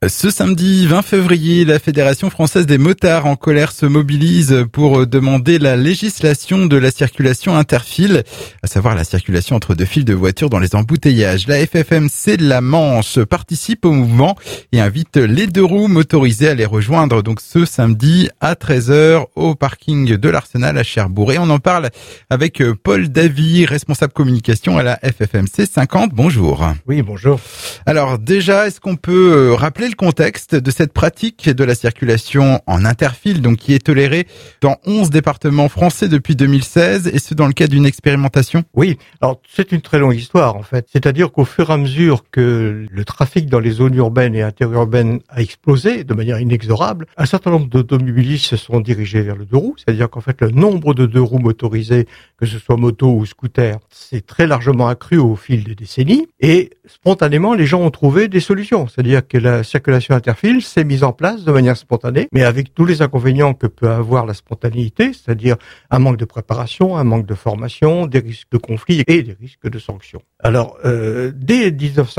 Ce samedi 20 février, la Fédération française des motards en colère se mobilise pour demander la législation de la circulation interfile, à savoir la circulation entre deux files de voitures dans les embouteillages. La FFMC de la Manche participe au mouvement et invite les deux roues motorisées à les rejoindre donc ce samedi à 13h au parking de l'Arsenal à Cherbourg. Et on en parle avec Paul Davy, responsable communication à la FFMC 50. Bonjour. Oui, bonjour. Alors déjà, est-ce qu'on peut rappeler le contexte de cette pratique de la circulation en interfile, donc qui est tolérée dans 11 départements français depuis 2016, et ce dans le cadre d'une expérimentation? Oui, alors c'est une très longue histoire en fait. C'est-à-dire qu'au fur et à mesure que le trafic dans les zones urbaines et interurbaines a explosé de manière inexorable, un certain nombre d'automobilistes se sont dirigés vers le deux roues. C'est-à-dire qu'en fait le nombre de deux roues motorisés, que ce soit moto ou scooter, s'est très largement accru au fil des décennies. Et spontanément, les gens ont trouvé des solutions. C'est-à-dire que la circulation interfile s'est mise en place de manière spontanée, mais avec tous les inconvénients que peut avoir la spontanéité, c'est-à-dire un manque de préparation, un manque de formation, des risques de conflit et des risques de sanctions. Alors, dès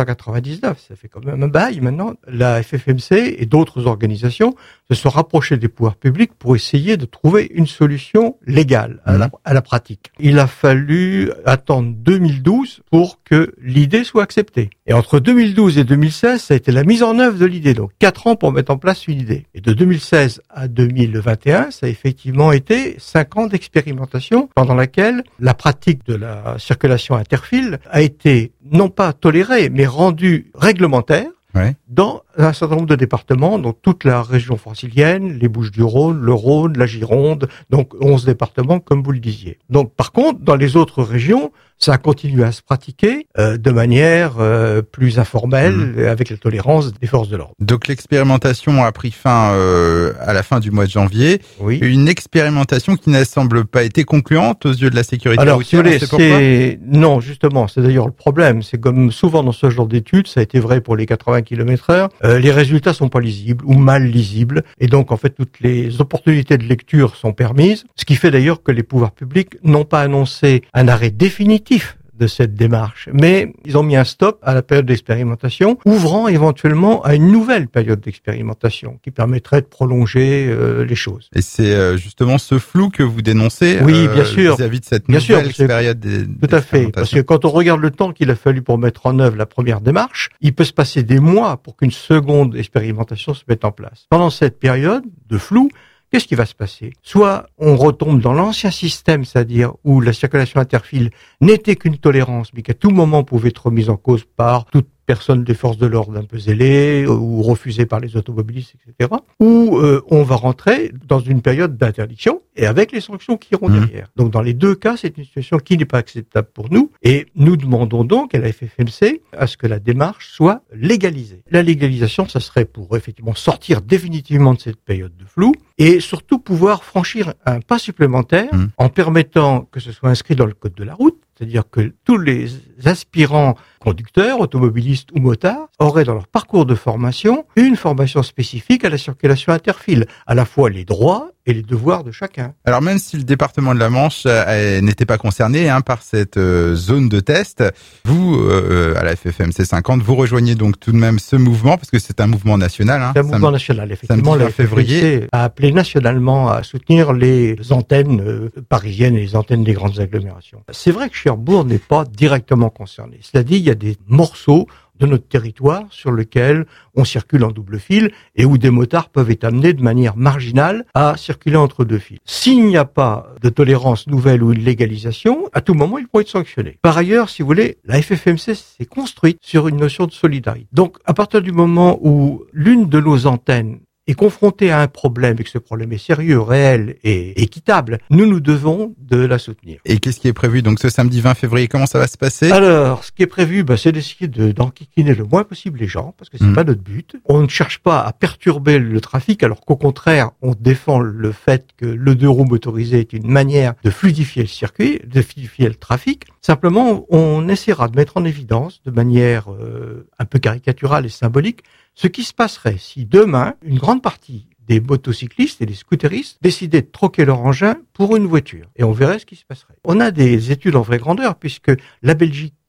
1999, ça fait quand même un bail maintenant, la FFMC et d'autres organisations se sont rapprochées des pouvoirs publics pour essayer de trouver une solution légale à la pratique. Il a fallu attendre 2012 pour que l'idée soit acceptée. Et entre 2012 et 2016, ça a été la mise en œuvre de l'idée. Donc 4 ans pour mettre en place une idée. Et de 2016 à 2021, ça a effectivement été 5 ans d'expérimentation pendant laquelle la pratique de la circulation interfile a été non pas tolérée, mais rendue réglementaire. Ouais. Dans un certain nombre de départements, donc toute la région francilienne, les Bouches-du-Rhône, le Rhône, la Gironde, donc 11 départements comme vous le disiez. Donc par contre, dans les autres régions, ça a continué à se pratiquer de manière plus informelle, avec la tolérance des forces de l'ordre. Donc l'expérimentation a pris fin à la fin du mois de janvier. Oui. Une expérimentation qui n'a semble pas été concluante aux yeux de la sécurité routière. Alors, si vous voulez, non, justement, c'est d'ailleurs le problème. C'est comme souvent dans ce genre d'études, ça a été vrai pour les 80 km/h, les résultats sont pas lisibles ou mal lisibles. Et donc, en fait, toutes les opportunités de lecture sont permises. Ce qui fait d'ailleurs que les pouvoirs publics n'ont pas annoncé un arrêt définitif de cette démarche, mais ils ont mis un stop à la période d'expérimentation, ouvrant éventuellement à une nouvelle période d'expérimentation qui permettrait de prolonger les choses. Et c'est justement ce flou que vous dénoncez oui, bien sûr, vis-à-vis de cette nouvelle période d'expérimentation. Tout à fait, parce que quand on regarde le temps qu'il a fallu pour mettre en œuvre la première démarche, il peut se passer des mois pour qu'une seconde expérimentation se mette en place. Pendant cette période de flou, qu'est-ce qui va se passer? Soit on retombe dans l'ancien système, c'est-à-dire où la circulation interfile n'était qu'une tolérance, mais qu'à tout moment pouvait être remise en cause par toute personne des forces de l'ordre un peu zélée ou refusée par les automobilistes, etc. Ou on va rentrer dans une période d'interdiction et avec les sanctions qui iront derrière. Donc dans les deux cas, c'est une situation qui n'est pas acceptable pour nous et nous demandons donc à la FFMC à ce que la démarche soit légalisée. La légalisation, ça serait pour effectivement sortir définitivement de cette période de flou et surtout pouvoir franchir un pas supplémentaire en permettant que ce soit inscrit dans le code de la route, c'est-à-dire que tous les aspirants conducteurs, automobilistes ou motards auraient dans leur parcours de formation une formation spécifique à la circulation interfile, à la fois les droits et les devoirs de chacun. Alors même si le département de la Manche n'était pas concerné par cette zone de test, vous, à la FFMC 50, vous rejoignez donc tout de même ce mouvement, parce que c'est un mouvement national. C'est un mouvement national, effectivement. La FFMC a appelé nationalement à soutenir les antennes parisiennes et les antennes des grandes agglomérations. C'est vrai que Cherbourg n'est pas directement concerné. Cela dit, il y a des morceaux de notre territoire sur lequel on circule en double fil et où des motards peuvent être amenés de manière marginale à circuler entre deux fils. S'il n'y a pas de tolérance nouvelle ou une légalisation, à tout moment, ils pourront être sanctionnés. Par ailleurs, si vous voulez, la FFMC s'est construite sur une notion de solidarité. Donc, à partir du moment où l'une de nos antennes est confronté à un problème et que ce problème est sérieux, réel et équitable, nous devons de la soutenir. Et qu'est-ce qui est prévu donc ce samedi 20 février? Comment ça va se passer? Alors, ce qui est prévu, c'est d'essayer d'enquiquiner le moins possible les gens, parce que c'est pas notre but. On ne cherche pas à perturber le trafic, alors qu'au contraire, on défend le fait que le deux roues motorisé est une manière de fluidifier le circuit, de fluidifier le trafic. Simplement, on essaiera de mettre en évidence, de manière un peu caricaturale et symbolique, ce qui se passerait si demain, une grande partie des motocyclistes et des scooteristes décidaient de troquer leur engin pour une voiture. Et on verrait ce qui se passerait. On a des études en vraie grandeur, puisque la Belgique,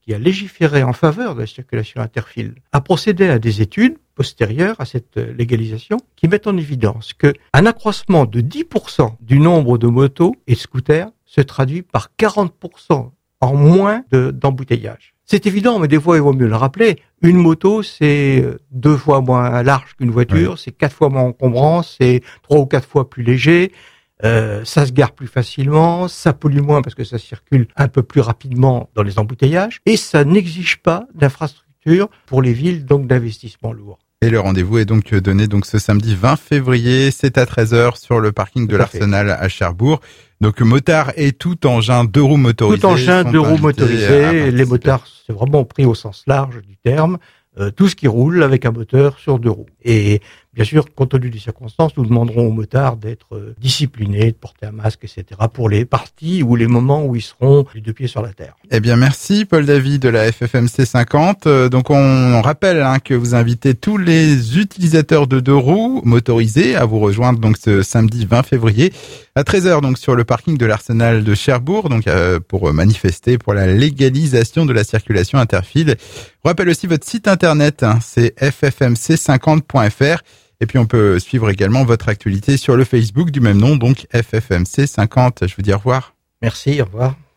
qui a légiféré en faveur de la circulation interfile, a procédé à des études postérieures à cette légalisation qui mettent en évidence qu'un accroissement de 10% du nombre de motos et de scooters se traduit par 40% en moins d'embouteillage. C'est évident, mais des fois, il vaut mieux le rappeler. Une moto, c'est 2 fois moins large qu'une voiture, oui. C'est 4 fois moins encombrant, c'est 3 ou 4 fois plus léger. Ça se gare plus facilement, ça pollue moins parce que ça circule un peu plus rapidement dans les embouteillages, et ça n'exige pas d'infrastructure pour les villes, donc d'investissement lourd. Et le rendez-vous est donc donné ce samedi 20 février, c'est à 13h sur le parking de l'Arsenal à Cherbourg. Donc motard et tout engin 2 roues motorisé. Tout engin 2 roues motorisé, les motards, c'est vraiment pris au sens large du terme. Tout ce qui roule avec un moteur sur 2 roues. Et bien sûr, compte tenu des circonstances, nous demanderons aux motards d'être disciplinés, de porter un masque, etc. pour les parties ou les moments où ils seront les 2 pieds sur la terre. Eh bien, merci Paul Davy de la FFMC 50. Donc on rappelle que vous invitez tous les utilisateurs de 2 roues motorisés à vous rejoindre donc ce samedi 20 février à 13h donc sur le parking de l'Arsenal de Cherbourg donc pour manifester pour la légalisation de la circulation interfile. Je rappelle aussi votre site internet, c'est ffmc50.fr. Et puis on peut suivre également votre actualité sur le Facebook du même nom, donc FFMC50. Je vous dis au revoir. Merci, au revoir.